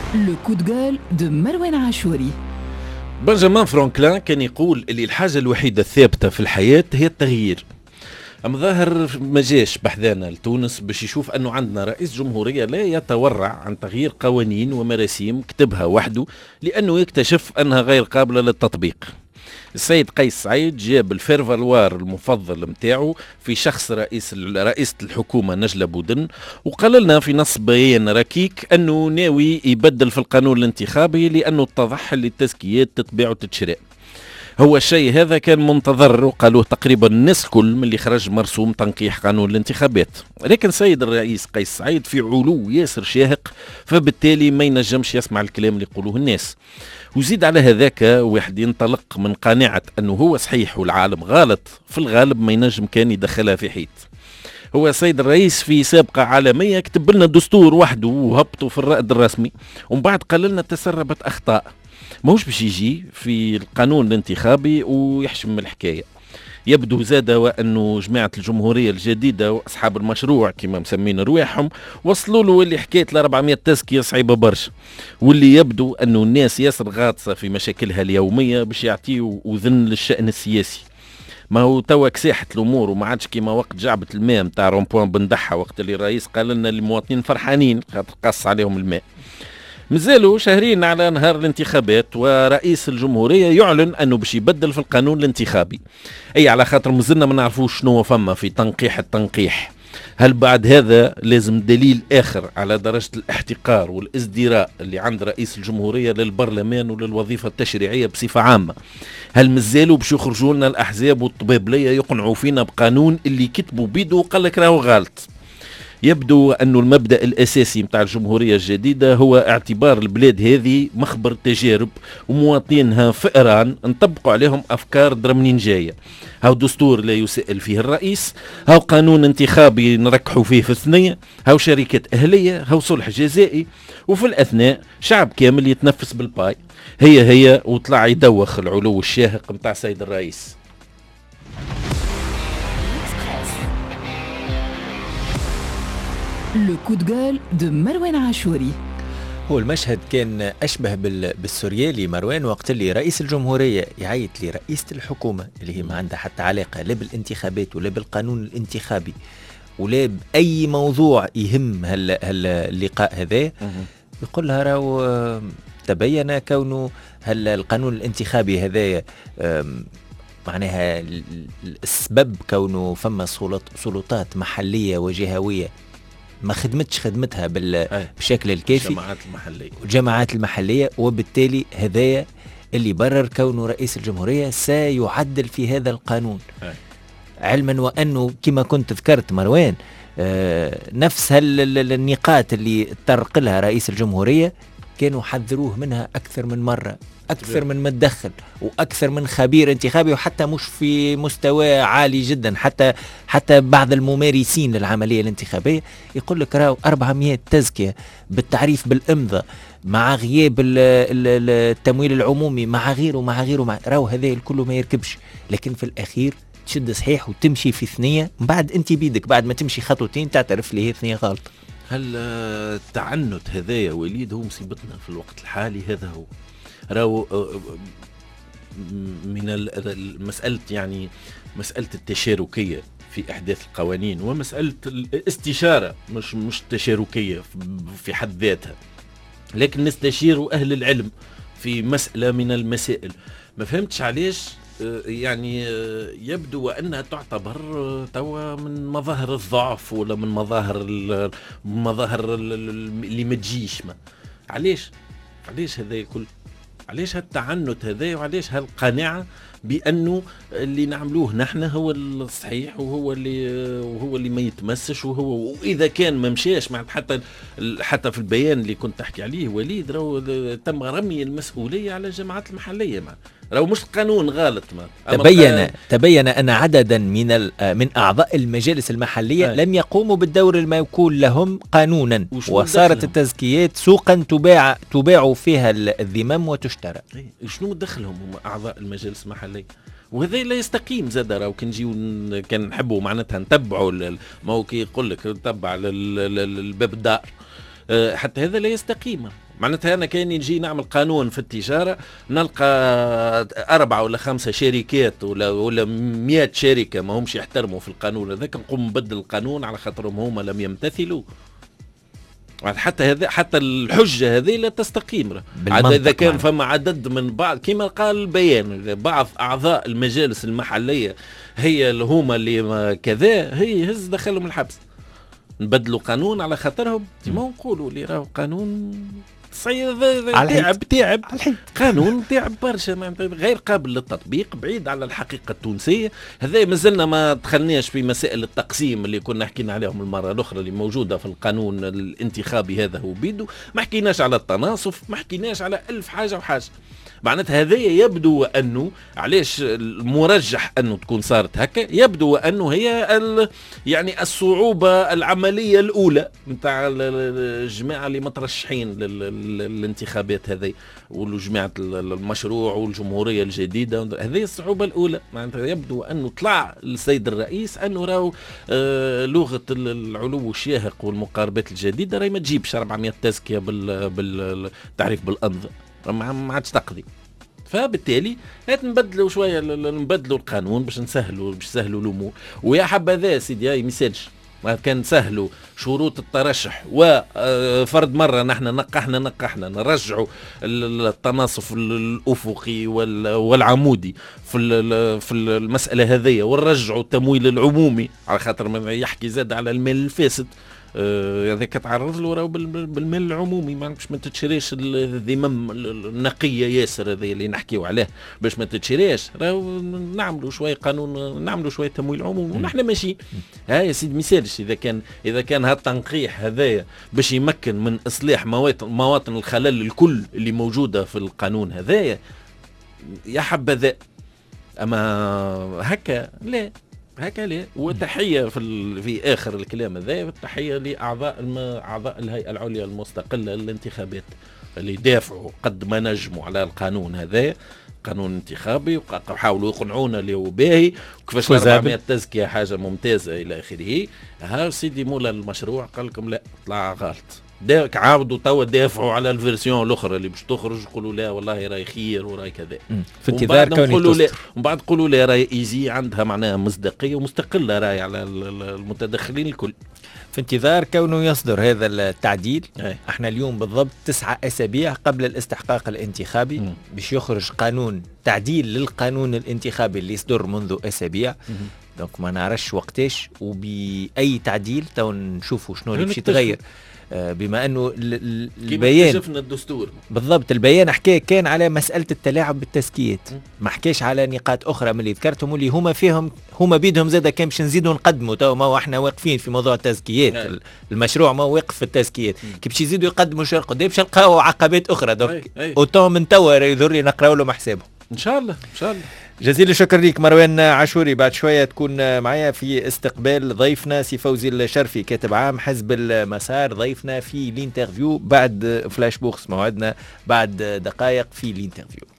لو كود جول دو مروان عاشوري. بنجامين فرانكلين كان يقول اللي الحاجة الوحيدة الثابتة في الحياة هي التغيير. أما ظاهر ما جاش بحذانا لتونس باش يشوف أنه عندنا رئيس جمهورية لا يتورع عن تغيير قوانين ومراسيم كتبها وحده لأنه يكتشف أنها غير قابلة للتطبيق. السيد قيس سعيد جاب الفيرفالوار المفضل متاعه في شخص رئيسة الحكومة نجلة بودن، وقال لنا في نص بيان ركيك أنه ناوي يبدل في القانون الانتخابي لأنه اتضح اللي التزكيات تتباع وتتشرى. هو الشيء هذا كان منتظر وقالوه تقريبا الناس الكل من اللي خرج مرسوم تنقيح قانون الانتخابات، لكن سيد الرئيس قيس سعيد في علو ياسر شاهق، فبالتالي ما ينجمش يسمع الكلام اللي يقولوه الناس. وزيد على هذاك واحد ينطلق من قناعة أنه هو صحيح والعالم غلط، في الغالب ما ينجم كان يدخلها في حيط. هو السيد الرئيس في سابقة عالمية كتب لنا دستور وحده وهبطوا في الرائد الرسمي، ومن بعد قال لنا تسربت أخطاء. ماهوش باش يجي في القانون الانتخابي ويحشم الحكاية. يبدو زاد وأنه جماعة الجمهورية الجديدة وأصحاب المشروع كما مسمين رواحهم وصلوا له اللي حكاية 400 تزكية صعيبة برشا، واللي يبدو أنه الناس ياسر غاطسة في مشاكلها اليومية باش يعطيوا أذن للشأن السياسي. ما هو توا كساحة الأمور وما عادش كيما وقت جعبة الماء متاع رومبوان بندحة، وقت اللي الرئيس قال لنا المواطنين فرحانين خاطر قص عليهم الماء. مازالوا شهرين على نهار الانتخابات ورئيس الجمهورية يعلن أنه باش يبدل في القانون الانتخابي، أي على خاطر مازلنا ما نعرفوش شنو فما في تنقيح التنقيح. هل بعد هذا لازم دليل آخر على درجة الاحتقار والازدراء اللي عند رئيس الجمهورية للبرلمان وللوظيفة التشريعية بصفة عامة؟ هل مازالوا باش يخرجوا لنا الأحزاب والطبابلية يقنعوا فينا بقانون اللي كتبوا بيدو وقال لك راهو غلط؟ يبدو أن المبدأ الأساسي متاع الجمهورية الجديدة هو اعتبار البلاد هذه مخبر تجارب ومواطنينها فئران نطبقوا عليهم أفكار درمنين جاية. هاو دستور لا يسأل فيه الرئيس، هاو قانون انتخابي نركحوا فيه في الثنية، هاو شركات أهلية، هاو صلح جزائي، وفي الأثناء شعب كامل يتنفس بالباي. هي وطلع يدوخ العلو الشاهق متاع سيد الرئيس. لو كود جول دو مروان عاشوري. هو المشهد كان أشبه بالسوريالي مروان، وقت اللي رئيس الجمهورية يعيط لرئيسة الحكومة اللي هي ما عندها حتى علاقة لا بالانتخابات ولا بالقانون الانتخابي ولا بأي موضوع يهم اللقاء هذا، يقول لها راهو تبين كونه القانون الانتخابي هذا معناها السبب كونه فما سلطات محلية وجهوية ما خدمتش خدمتها بالشكل الكافي، الجماعات المحلية، وبالتالي هذايا اللي برر كونه رئيس الجمهورية سيعدل في هذا القانون. علما وأنه كما كنت ذكرت مروان نفس النقاط اللي طرق لها رئيس الجمهورية كانوا حذروه منها أكثر من مرة، أكثر من متدخل وأكثر من خبير انتخابي، وحتى مش في مستوى عالي جدا، حتى بعض الممارسين للعملية الانتخابية يقول لك راهو 400 تزكية بالتعريف بالإمضاء مع غياب التمويل العمومي مع غيره راهو هذا الكل ما يركبش. لكن في الأخير تشد صحيح وتمشي في ثنية، بعد أنت بيدك بعد ما تمشي خطوتين تعترف لي هي ثنية غلط. هل التعنت هذايا وليد هو مصيبتنا في الوقت الحالي؟ هذا هو راهو من المسألة، يعني مسألة التشاركية في إحداث القوانين ومسألة الاستشارة مش التشاركية في حد ذاتها، لكن نستشير أهل العلم في مسألة من المسائل. ما فهمتش علاش يعني يبدو أنها تعتبر توا من مظاهر الضعف ولا من مظاهر اللي ما تجيش. علاش هذا كل، علاش هالتعنت هذا، وعلاش هالقناعة بأنه اللي نعملوه نحن هو الصحيح وهو اللي ما يتمسش، وإذا كان ما مشاش مع حتى في البيان اللي كنت تحكي عليه وليد راهو تم رمي المسؤولية على الجماعات المحلية. راهو مش القانون غلط. تبين أن عددا من أعضاء المجالس المحلية لم يقوموا بالدور الموكول لهم قانونا، وصارت التزكيات سوقا تباع فيها الذمم وتشترى. شنو دخلهم هم أعضاء المجالس المحلية؟ وهذا لا يستقيم زاد. راهو كان نحبوا معناتها نتبعوا ما هو كي يقول لك نتبع الباب الدار، حتى هذا لا يستقيم. معناتها أنا كان نجي نعمل قانون في التجارة نلقى 4 ولا 5 شركات ولا 100 شركة ما همش يحترموا في القانون هذاك، نقوم نبدل القانون على خاطرهم هما لم يمتثلوا. حتى الحجة هذه لا تستقيم. إذا كان فما عدد من بعض كما قال البيان، بعض أعضاء المجالس المحلية هي اللي هما اللي كذا، هي هز دخلهم الحبس. نبدلوا قانون على خاطرهم، ما نقولوا اللي راهو قانون صعيب تعب قانون تعب برشا، غير قابل للتطبيق، بعيد على الحقيقة التونسية. هذا مازلنا ما دخلناش في مسائل التقسيم اللي كنا حكينا عليهم المرة الأخرى اللي موجودة في القانون الانتخابي هذا هو بيدو، ما حكيناش على التناصف، ما حكيناش على 1000 حاجة وحاجة. معناتها هذا يبدو أنه علاش المرجح أنه تكون صارت هكا، يبدو أنه هي يعني الصعوبة العملية الأولى متاع الجماعة اللي مترشحين للانتخابات هذه والجماعة المشروع والجمهورية الجديدة، هذه الصعوبة الأولى. معناتها يبدو أنه طلع السيد الرئيس أنه راهو لغة العلو الشاهق والمقاربات الجديدة راهي ما تجيبش 400 تزكية بالتعريف بالأنظمة، ما عادش تقضي. فبالتالي نبدلوا شويه، نبدلوا القانون باش نسهلوا الامور. ويا حبذا سيدي هاي مثالش كان سهلوا شروط الترشح وفرد مره نحن نقحنا نرجعوا التناصف الافقي والعمودي في المساله هذه، ونرجعوا التمويل العمومي على خاطر ما يحكي زاد على المال الفاسد هذاك تعرض له راهو بالمال العمومي، ما تتشريش الذمم النقيه ياسر هذه اللي نحكيو عليه، باش ما تتشريش راهو نعملوا شويه قانون، نعملوا شويه تمويل عمومي ونحن ماشيين. ها يا سيدي مثالش اذا كان هذا التنقيح هذايا باش يمكن من اصلاح مواطن الخلل الكل اللي موجوده في القانون هذايا يا حبذا. اما هكا لا، وتحية في آخر الكلام هذا، تحية لأعضاء الهيئة العليا المستقلة للانتخابات اللي دافعوا قد ما نجموا على القانون هذا، قانون انتخابي، وحاولوا يقنعونا اللي هو باهي وكيفاش 400 تزكية حاجة ممتازة إلى آخره. ها سيدي مولا المشروع قال لكم لا، طلع غلط. عاودوا توا دافعوا على الفيرسيون الاخرى اللي باش تخرج، يقولوا لا والله راي خير وراي كذا، في انتظار كوني ومن بعد يقولوا لا راي ايزي عندها معناها مصداقيه ومستقله راي على المتدخلين الكل. في انتظار كونه يصدر هذا التعديل. احنا اليوم بالضبط 9 أسابيع قبل الاستحقاق الانتخابي باش يخرج قانون تعديل للقانون الانتخابي اللي يصدر منذ أسابيع. دونك ما نعرفش وقتاش وبأي تعديل، تو نشوفوا شنو اللي باش يتغير. بما انه البيان شفنا الدستور بالضبط، البيان حكى كان على مساله التلاعب بالتزكيات، ما حكاش على نقاط اخرى من اللي ذكرتهم اللي هما فيهم، هما بيدهم زاده كان باش نزيدوا نقدموا. تو ما احنا واقفين في موضوع التزكيات، المشروع ما واقف في التزكيات، كي باش يزيدوا يقدموا شهر قدام باش نلقاو عقبات اخرى. دونك اوتو من توا يظهر لي نقراو لهم حسابه ان شاء الله. جزيل الشكر ليك مروان عاشوري. بعد شوية تكون معايا في استقبال ضيفنا سي فوزي الشرفي، كاتب عام حزب المسار، ضيفنا في الانترفيو بعد فلاش بوكس. موعدنا بعد دقائق في الانترفيو.